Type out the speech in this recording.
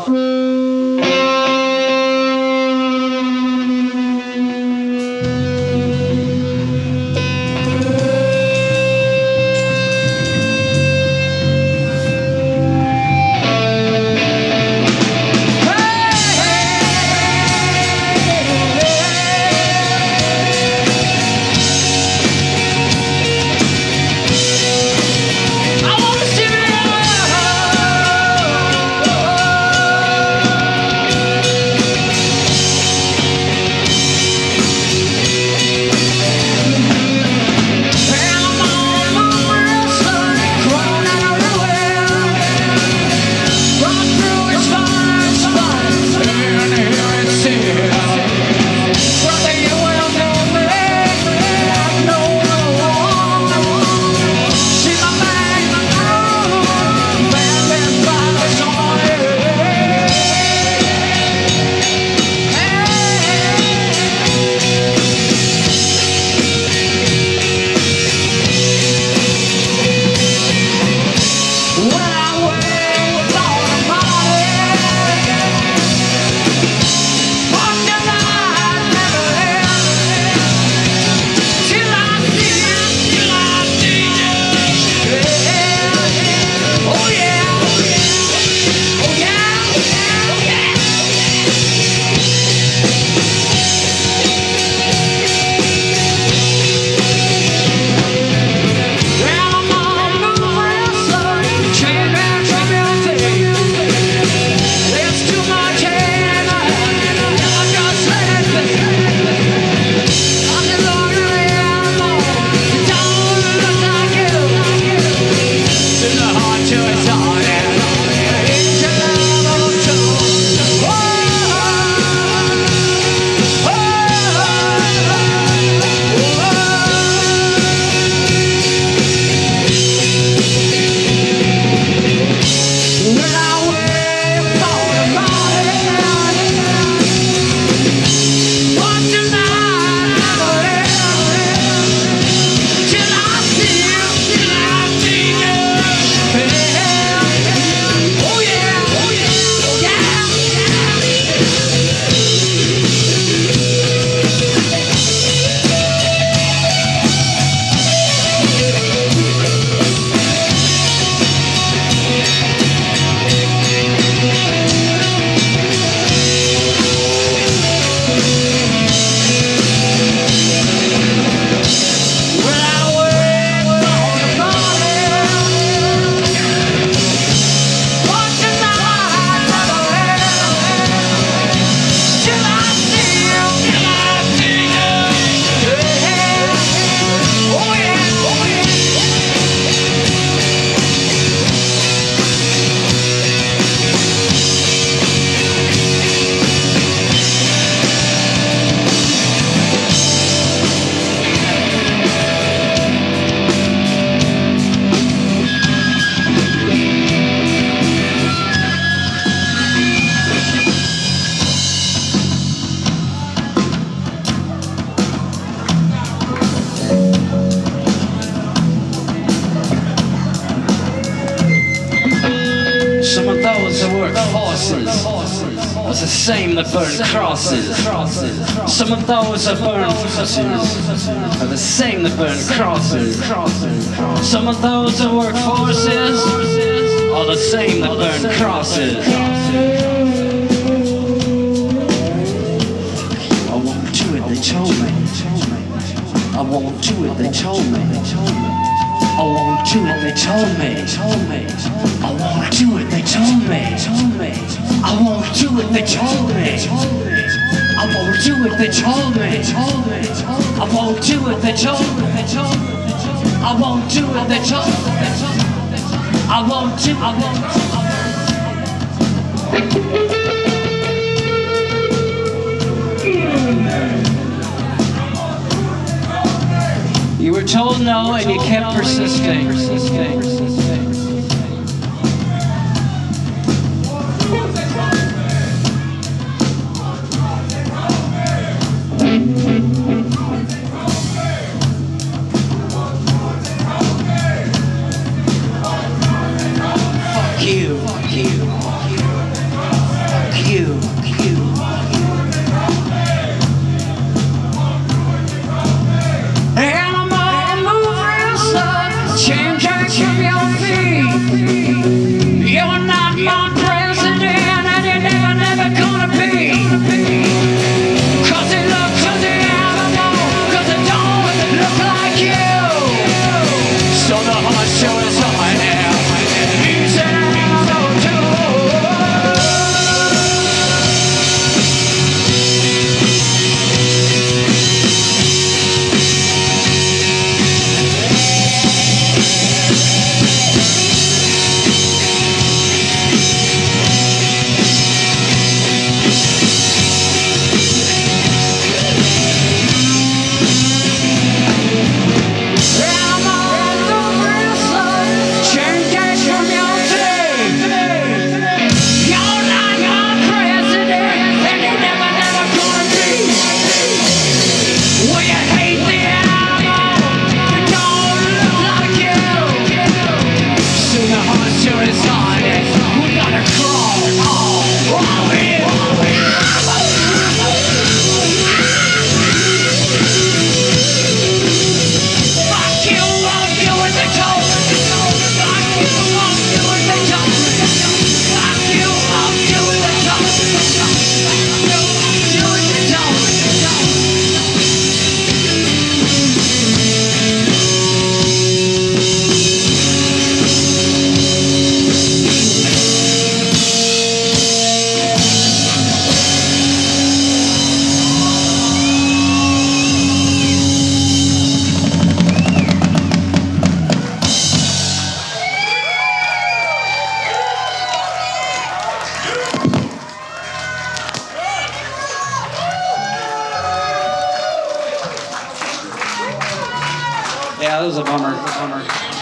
was the same that burned crosses. Some of those that burned crosses are the same that burned crosses. Some of those that work forces are the same that burned crosses. I won't do it, they told me. I won't do it, they told me. I won't do it, they told me. I won't do it, they told me. I won't do it, they told me. I won't do it, they told me. I won't do it, they told me. I won't do it, they told me. I won't do it. You were told no and you kept persisting. Fuck you. Yeah, that was a bummer.